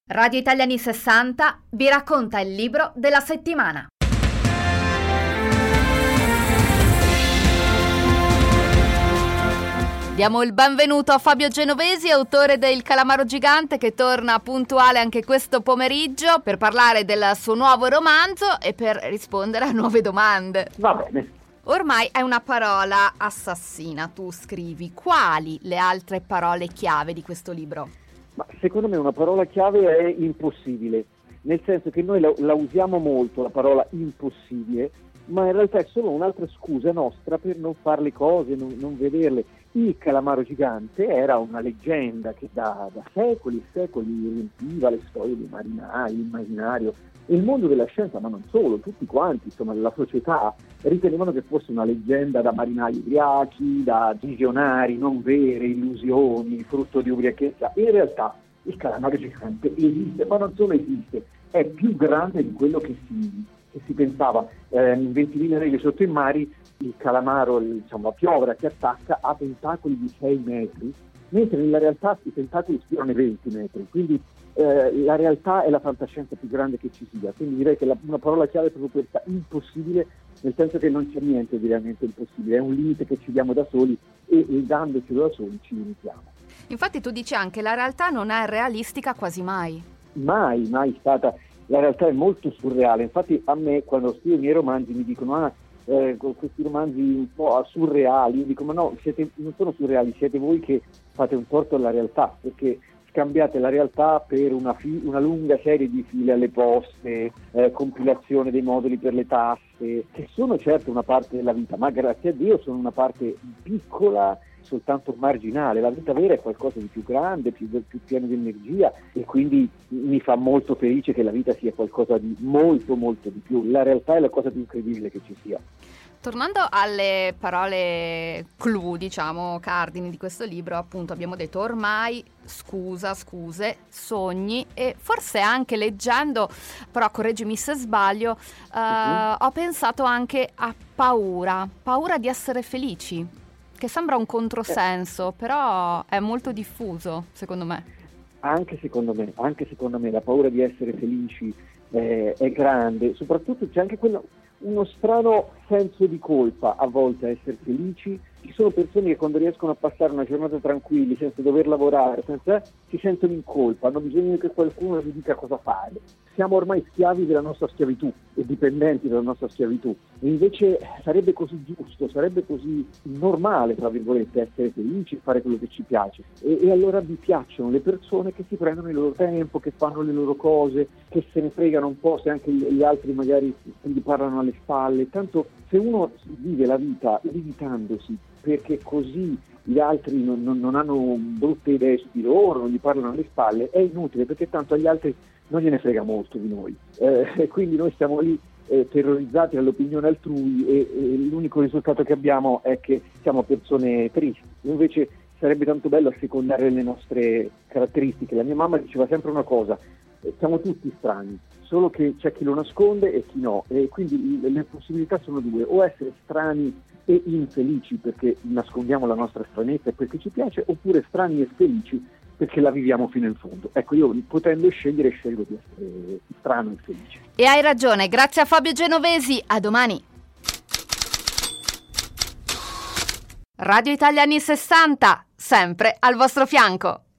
Radio Italiani 60 vi racconta il libro della settimana. Diamo il benvenuto a Fabio Genovesi, autore del Calamaro Gigante, che torna puntuale anche questo pomeriggio per parlare del suo nuovo romanzo e per rispondere a nuove domande. Va bene. Ormai è una parola assassina, tu scrivi. Quali le altre parole chiave di questo libro? Ma secondo me una parola chiave è impossibile, nel senso che noi la usiamo molto, la parola impossibile, ma in realtà è solo un'altra scusa nostra per non fare le cose, non vederle. Il Calamaro Gigante era una leggenda che da secoli e secoli riempiva le storie dei marinai, l'immaginario, e il mondo della scienza, ma non solo, tutti quanti, insomma, la società ritenevano che fosse una leggenda da marinai ubriachi, da visionari non vere, illusioni, frutto di ubriachezza. In realtà il Calamaro Gigante esiste, ma non solo esiste, è più grande di quello che si pensava. In 20.000 leghe sotto i mari il calamaro, la piovra che attacca, ha tentacoli di 6 metri, mentre nella realtà i tentacoli sfiorano i 20 metri, quindi la realtà è la fantascienza più grande che ci sia. Quindi direi che una parola chiave è proprio questa: impossibile, nel senso che non c'è niente di realmente impossibile, è un limite che ci diamo da soli e dandocelo da soli ci limitiamo. Infatti tu dici anche la realtà non è realistica quasi mai. Mai stata. La realtà è molto surreale. Infatti a me, quando scrivo i miei romanzi, mi dicono con questi romanzi un po' surreali, io dico ma no, non sono surreali, siete voi che fate un torto alla realtà, perché scambiate la realtà per una lunga serie di file alle poste, compilazione dei moduli per le tasse, che sono certo una parte della vita, ma grazie a Dio sono una parte piccola, soltanto marginale. La vita vera è qualcosa di più grande, più pieno di energia, e quindi mi fa molto felice che la vita sia qualcosa di molto molto di più. La realtà è la cosa più incredibile che ci sia. Tornando alle parole clou, cardini di questo libro, appunto abbiamo detto ormai, scuse, sogni e forse anche leggendo, però correggimi se sbaglio, ho pensato anche a paura di essere felici, che sembra un controsenso, però è molto diffuso secondo me. Anche secondo me la paura di essere felici è grande, soprattutto c'è anche uno strano senso di colpa a volte a essere felici. Ci sono persone che quando riescono a passare una giornata tranquilli, senza dover lavorare, si sentono in colpa, hanno bisogno che qualcuno gli dica cosa fare. Siamo ormai schiavi della nostra schiavitù e dipendenti dalla nostra schiavitù. E invece sarebbe così giusto, sarebbe così normale, tra virgolette, essere felici e fare quello che ci piace. E allora vi piacciono le persone che si prendono il loro tempo, che fanno le loro cose, che se ne fregano un po' se anche gli altri magari gli parlano alle spalle. Tanto se uno vive la vita limitandosi, perché così gli altri non hanno brutte idee su di loro, non gli parlano alle spalle, è inutile, perché tanto agli altri non gliene frega molto di noi. E quindi noi stiamo lì terrorizzati dall'opinione altrui e l'unico risultato che abbiamo è che siamo persone tristi. Invece sarebbe tanto bello assecondare le nostre caratteristiche. La mia mamma diceva sempre una cosa: siamo tutti strani, solo che c'è chi lo nasconde e chi no, e quindi le possibilità sono due: o essere strani e infelici perché nascondiamo la nostra stranezza e perché ci piace, oppure strani e felici perché la viviamo fino in fondo. Ecco, io potendo scegliere scelgo di essere strano e felice. E hai ragione, grazie a Fabio Genovesi, a domani. Radio Italiani 60, sempre al vostro fianco.